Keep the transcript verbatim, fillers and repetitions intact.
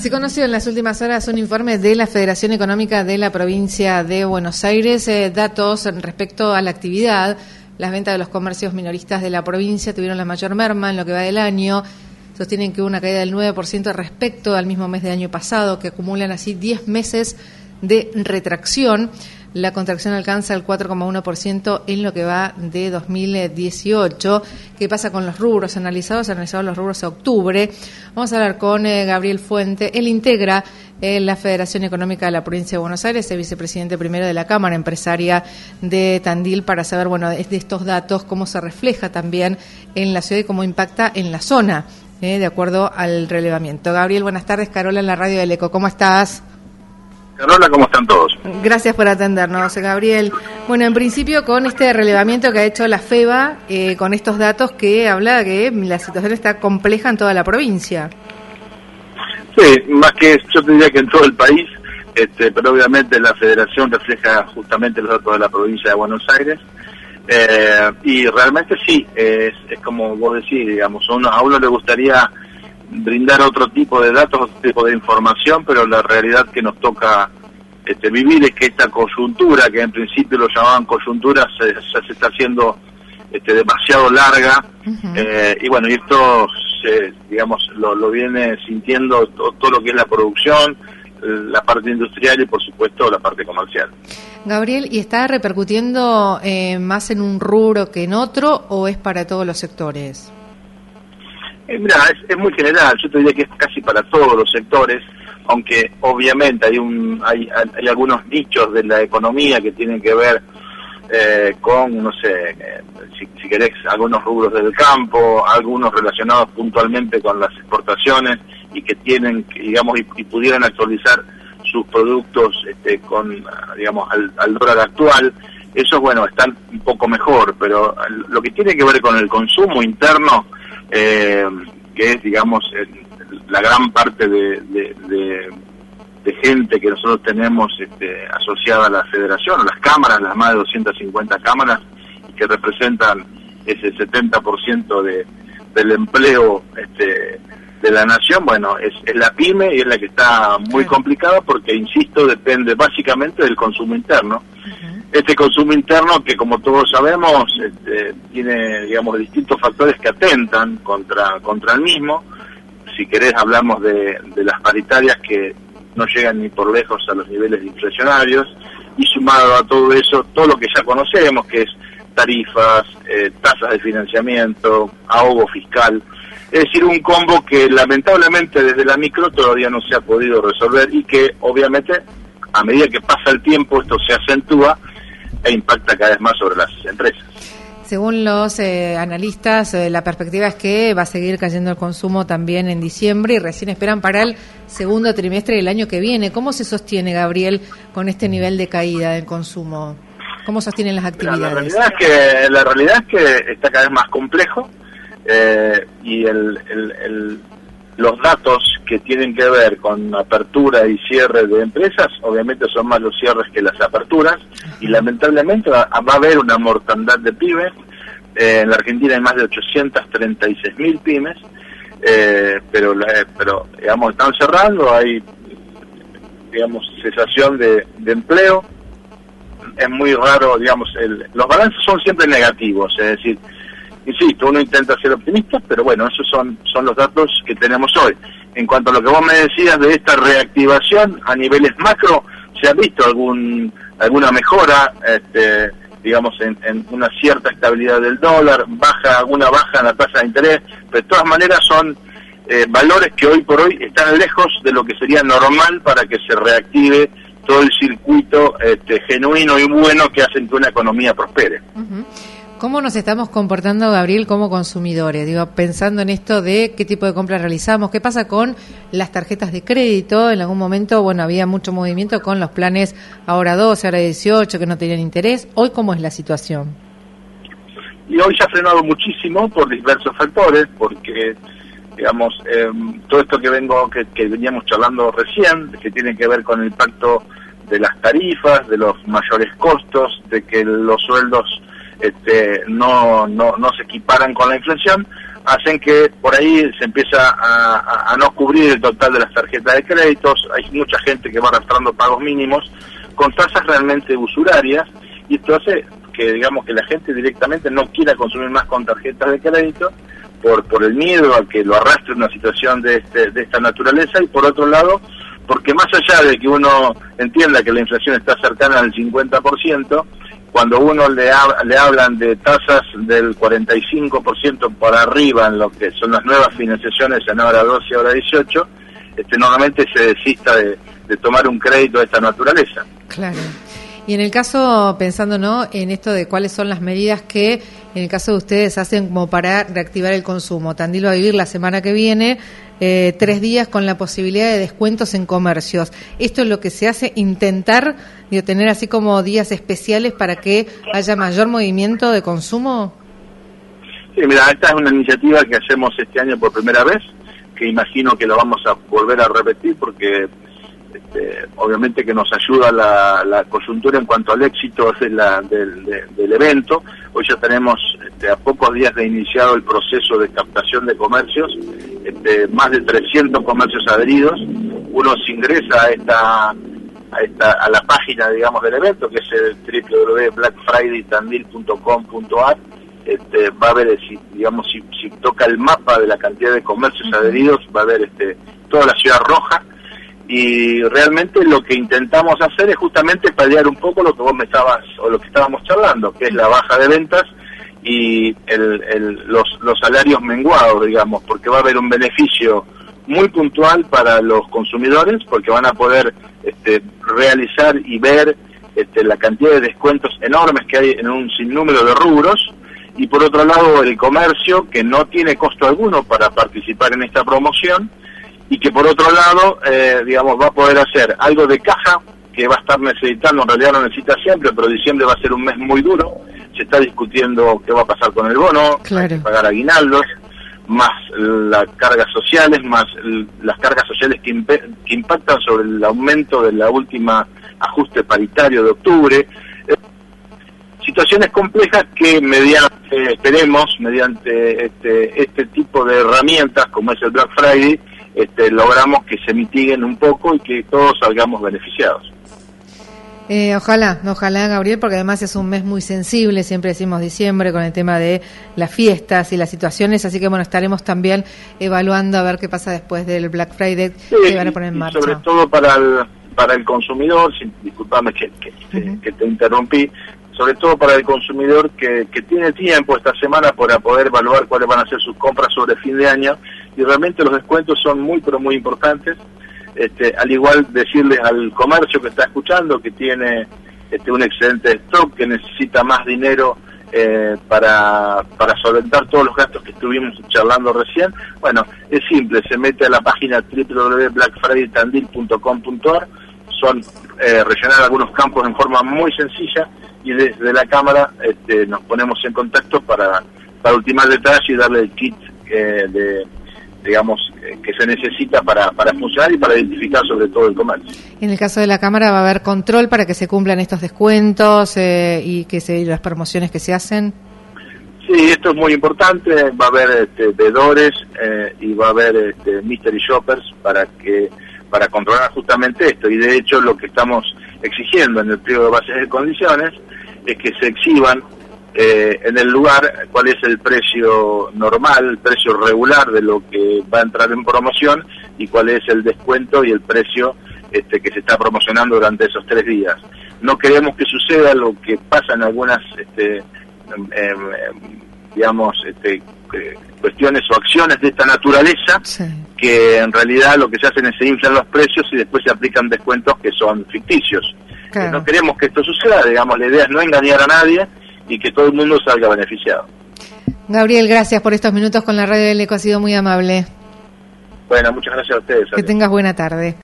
Se conoció en las últimas horas un informe de la Federación Económica de la Provincia de Buenos Aires, eh, datos respecto a la actividad. Las ventas de los comercios minoristas de la provincia tuvieron la mayor merma en lo que va del año. Sostienen que hubo una caída del nueve por ciento respecto al mismo mes del año pasado, que acumulan así diez meses de retracción. La contracción alcanza el cuatro coma uno por ciento en lo que va de dos mil dieciocho. ¿Qué pasa con los rubros analizados? Analizados los rubros a octubre. Vamos a hablar con eh, Gabriel Fuente. Él integra eh, la Federación Económica de la Provincia de Buenos Aires, es vicepresidente primero de la Cámara Empresaria de Tandil, para saber, bueno, de estos datos, cómo se refleja también en la ciudad y cómo impacta en la zona, eh, de acuerdo al relevamiento. Gabriel, buenas tardes. Carola en la radio del Eco. ¿Cómo estás? Carola, ¿cómo están todos? Gracias por atendernos, Gabriel. Bueno, en principio con este relevamiento que ha hecho la FEBA, eh, con estos datos que habla que la situación está compleja en toda la provincia. Sí, más que yo te diría que en todo el país, este, pero obviamente la Federación refleja justamente los datos de la provincia de Buenos Aires, eh, y realmente sí, es, es como vos decís, digamos, a uno, a uno le gustaría brindar otro tipo de datos, otro tipo de información, pero la realidad que nos toca este, vivir es que esta coyuntura, que en principio lo llamaban coyuntura, se, se, se está haciendo este, demasiado larga, uh-huh. eh, y bueno, y esto, se, digamos, lo, lo viene sintiendo todo, todo lo que es la producción, la parte industrial y por supuesto la parte comercial. Gabriel, ¿y está repercutiendo eh, más en un rubro que en otro, o es para todos los sectores? Eh, mira, es, es muy general, yo te diría que es casi para todos los sectores, aunque obviamente hay un hay, hay algunos nichos de la economía que tienen que ver eh, con, no sé, eh, si, si querés, algunos rubros del campo, algunos relacionados puntualmente con las exportaciones y que tienen, digamos, y, y pudieran actualizar sus productos este, con, digamos, al, al dólar actual. Esos, bueno, están un poco mejor, pero lo que tiene que ver con el consumo interno, Eh, que es, digamos, el, la gran parte de, de, de, de gente que nosotros tenemos este, asociada a la federación, a las cámaras, las más de doscientas cincuenta cámaras, y que representan ese setenta por ciento de, del empleo este, de la nación. Bueno, es, es la pyme y es la que está muy complicada porque, insisto, depende básicamente del consumo interno. Este consumo interno que, como todos sabemos, este, tiene, digamos, distintos factores que atentan contra contra el mismo. Si querés, hablamos de, de las paritarias que no llegan ni por lejos a los niveles inflacionarios, y sumado a todo eso, todo lo que ya conocemos, que es tarifas, eh, tasas de financiamiento, ahogo fiscal. Es decir, un combo que lamentablemente desde la micro todavía no se ha podido resolver y que, obviamente, a medida que pasa el tiempo, esto se acentúa e impacta cada vez más sobre las empresas. Según los eh, analistas, eh, la perspectiva es que va a seguir cayendo el consumo también en diciembre y recién esperan para el segundo trimestre del año que viene. ¿Cómo se sostiene, Gabriel, con este nivel de caída del consumo? ¿Cómo sostienen las actividades? La realidad es que, la realidad es que está cada vez más complejo, eh, y el, el, el los datos que tienen que ver con apertura y cierre de empresas, obviamente son más los cierres que las aperturas, y lamentablemente va, va a haber una mortandad de pymes. Eh, en la Argentina hay más de ochocientas treinta y seis mil pymes, eh, pero, la, pero digamos, están cerrando, hay, digamos, cesación de, de empleo. Es muy raro, digamos, el, los balances son siempre negativos, es decir, insisto, uno intenta ser optimista, pero bueno, esos son son los datos que tenemos hoy. En cuanto a lo que vos me decías de esta reactivación a niveles macro, se ha visto algún alguna mejora, este, digamos, en, en una cierta estabilidad del dólar, baja alguna baja en la tasa de interés, pero de todas maneras son eh, valores que hoy por hoy están lejos de lo que sería normal para que se reactive todo el circuito este, genuino y bueno que hacen que una economía prospere. Uh-huh. ¿Cómo nos estamos comportando, Gabriel, como consumidores? Digo, pensando en esto de qué tipo de compras realizamos, ¿qué pasa con las tarjetas de crédito? En algún momento, bueno, había mucho movimiento con los planes ahora doce, ahora dieciocho, que no tenían interés. ¿Hoy cómo es la situación? Y hoy se ha frenado muchísimo por diversos factores, porque, digamos, eh, todo esto que vengo que, que veníamos charlando recién, que tiene que ver con el impacto de las tarifas, de los mayores costos, de que los sueldos Este, no, no, no se equiparan con la inflación, hacen que por ahí se empieza a, a, a no cubrir el total de las tarjetas de créditos. Hay mucha gente que va arrastrando pagos mínimos con tasas realmente usurarias, y esto hace que, digamos, que la gente directamente no quiera consumir más con tarjetas de crédito por por el miedo a que lo arrastre una situación de este de esta naturaleza, y por otro lado, porque más allá de que uno entienda que la inflación está cercana al cincuenta por ciento, cuando uno le, ha, le hablan de tasas del cuarenta y cinco por ciento para arriba en lo que son las nuevas financiaciones en hora doce y hora dieciocho, este, normalmente se desista de, de tomar un crédito de esta naturaleza. Claro. Y en el caso, pensando ¿no? en esto de cuáles son las medidas que en el caso de ustedes hacen como para reactivar el consumo. Tandil va a vivir la semana que viene eh, tres días con la posibilidad de descuentos en comercios. ¿Esto es lo que se hace? ¿Intentar digo, tener así como días especiales para que haya mayor movimiento de consumo? Sí, mira, esta es una iniciativa que hacemos este año por primera vez, que imagino que lo vamos a volver a repetir porque Este, obviamente que nos ayuda la, la coyuntura en cuanto al éxito de la, del, de, del evento. Hoy ya tenemos este, a pocos días de iniciado el proceso de captación de comercios, este, más de trescientos comercios adheridos. Uno se ingresa a esta a esta a la página, digamos, del evento, que es el w w w punto black friday tandil punto com punto a r. Este, va a ver, si, digamos, si, si toca el mapa de la cantidad de comercios adheridos, va a ver este, toda la ciudad roja. Y realmente lo que intentamos hacer es justamente paliar un poco lo que vos me estabas, o lo que estábamos charlando, que es la baja de ventas y el, el, los, los salarios menguados, digamos, porque va a haber un beneficio muy puntual para los consumidores, porque van a poder este, realizar y ver este, la cantidad de descuentos enormes que hay en un sinnúmero de rubros, y por otro lado el comercio, que no tiene costo alguno para participar en esta promoción, y que por otro lado, eh, digamos, va a poder hacer algo de caja, que va a estar necesitando, en realidad lo necesita siempre, pero diciembre va a ser un mes muy duro. Se está discutiendo qué va a pasar con el bono, claro. Hay que pagar aguinaldos, más las cargas sociales, más el, las cargas sociales que, impe, que impactan sobre el aumento de la última ajuste paritario de octubre. Eh, situaciones complejas que mediante, esperemos, mediante este, este tipo de herramientas, como es el Black Friday, Este, logramos que se mitiguen un poco y que todos salgamos beneficiados. Eh, ojalá, ojalá, Gabriel, porque además es un mes muy sensible, siempre decimos diciembre, con el tema de las fiestas y las situaciones, así que bueno, estaremos también evaluando a ver qué pasa después del Black Friday sí, que van a poner en marcha. Sobre todo para el, para el consumidor, si, disculpame que, que, uh-huh. que te interrumpí, sobre todo para el consumidor que, que tiene tiempo esta semana para poder evaluar cuáles van a ser sus compras sobre fin de año, y realmente los descuentos son muy pero muy importantes. Este, al igual decirles al comercio que está escuchando que tiene este, un excelente stock, que necesita más dinero eh, para, para solventar todos los gastos que estuvimos charlando recién. Bueno, es simple, se mete a la página w w w punto black friday tandil punto com punto a r, son eh, rellenar algunos campos en forma muy sencilla, y desde la cámara este, nos ponemos en contacto para, para ultimar detalles y darle el kit eh, de digamos, eh, que se necesita para, para funcionar y para identificar sobre todo el comercio. En el caso de la Cámara va a haber control para que se cumplan estos descuentos eh, y que se las promociones que se hacen. Sí, esto es muy importante, va a haber este, vedores eh, y va a haber este, mystery shoppers para que para controlar justamente esto, y de hecho lo que estamos exigiendo en el pliego de bases de condiciones es que se exhiban Eh, en el lugar cuál es el precio normal, el precio regular de lo que va a entrar en promoción, y cuál es el descuento y el precio este, que se está promocionando durante esos tres días. No queremos que suceda lo que pasa en algunas este, eh, eh, digamos este, eh, cuestiones o acciones de esta naturaleza, sí. que en realidad lo que se hacen es se inflan los precios y después se aplican descuentos que son ficticios. Claro. Eh, no queremos que esto suceda, digamos, la idea es no engañar a nadie y que todo el mundo salga beneficiado. Gabriel, gracias por estos minutos con la Radio del Eco, ha sido muy amable. Bueno, muchas gracias a ustedes. Que tengas buena tarde.